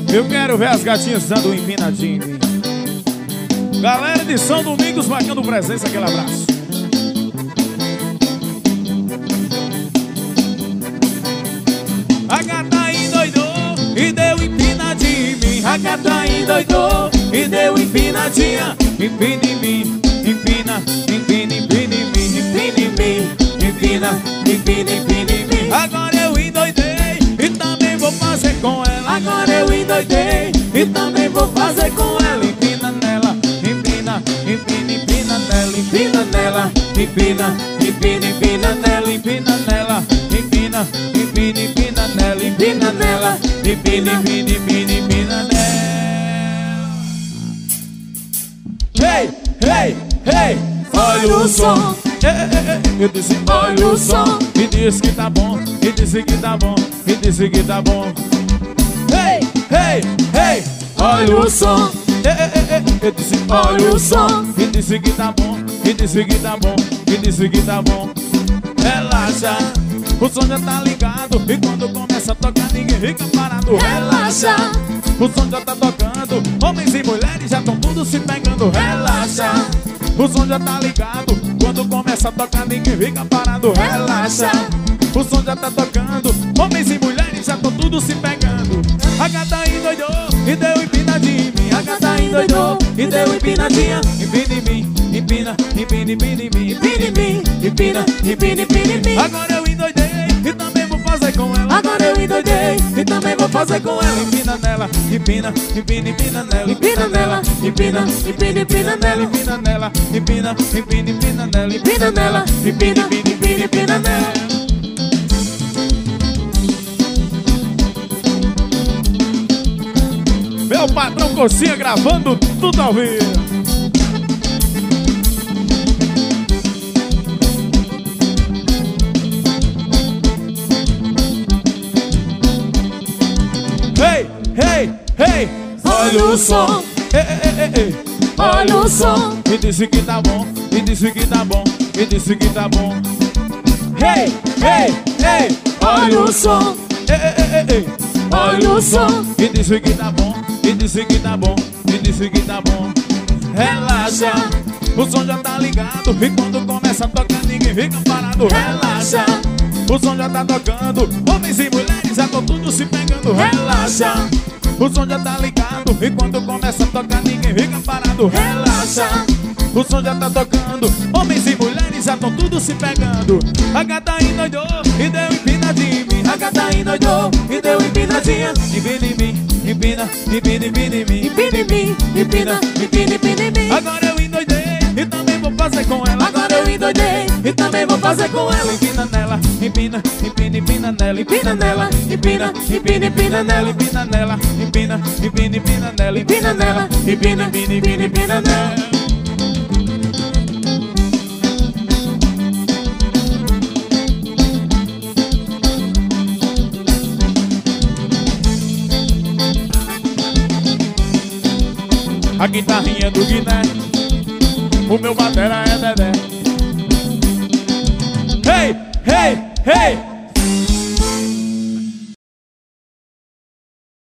Eu quero ver as gatinhas dando um empinadinho em mim. Galera de São Domingos marcando presença, aquele abraço. A gata endoidou e deu empinadinha em mim. A gata endoidou e deu empinadinha. Empina em mim, empina, empina, empina em mim. Empina em mim, empina, empina, empina em mim. Agora eu endoidei e também vou fazer com ela. Agora eu endoidei e também vou fazer com ela. Empina nela, empina, empina, empina nela. Empina nela, empina, empina, empina nela. Empina nela, empina, empina, empina nela. Empina nela, empina, empina, empina, empina nela. Hey, hey, hey, olha o som. Eu disse olha o som. E disse que tá bom, e disse que tá bom, e disse que tá bom. Hey, hey, hey, olha o som. Eu disse olha o som. E disse que tá bom, e disse que tá bom, e disse que tá bom. Relaxa, o som já tá ligado. E quando começa a tocar ninguém fica parado. Relaxa, o som já tá tocando. Homens e mulheres já tão tudo se pegando. Relaxa, o som já tá ligado. Quando começa a tocar ninguém fica parado. Relaxa, o som já tá tocando. Homens e mulheres já tão tudo se pegando. A gata endoidou e deu empinadinha em mim. A gata endoidou e deu empinadinha. Empina em mim, empina, empina, empina em mim. Empina em mim, empina, empina, empina em mim. Agora eu endoidei e também vou fazer com ela. Agora eu endoidei e também vou fazer com ela. Empina nela, empina, empina, empina nela. Empina nela, empina, empina, empina nela. Empina nela, empina, empina, empina nela. Empina nela, empina, empina, empina, empina nela. Meu patrão Coxinha gravando tudo ao vivo. Hey, hey, hey, olha o som. Olha o som. E disse que tá bom, e disse que tá bom, e disse que tá bom. Hey, hey, hey, olha o som. Olha o som. E disse que tá bom, e disse que tá bom, e disse que tá bom. Relaxa, o som já tá ligado. E quando começa a tocar ninguém fica parado. Relaxa, o som já tá tocando. Homens e mulheres já tão tudo se pegando. Relaxa, o som já tá ligado. E quando começa a tocar ninguém fica parado. Relaxa, o som já tá tocando. Homens e mulheres já tão tudo se pegando. A gata endoidou e deu empinadinha em mim. A gata endoidou e deu empinadinha. Empina em mim, empina, empina, empina em mim. Empina em mim, empina, empina, empina em mim. Agora eu endoidei e também vou fazer com ela. Agora eu endoidei e também vou fazer com ela. Empina nela, empina, empina, empina nela. Empina nela, empina, empina, empina nela. Empina nela, empina, empina, empina nela. Empina nela, empina, empina, empina, empina nela. A guitarrinha é do Guiné, o meu batera é Dedé. Hey, hey, hey,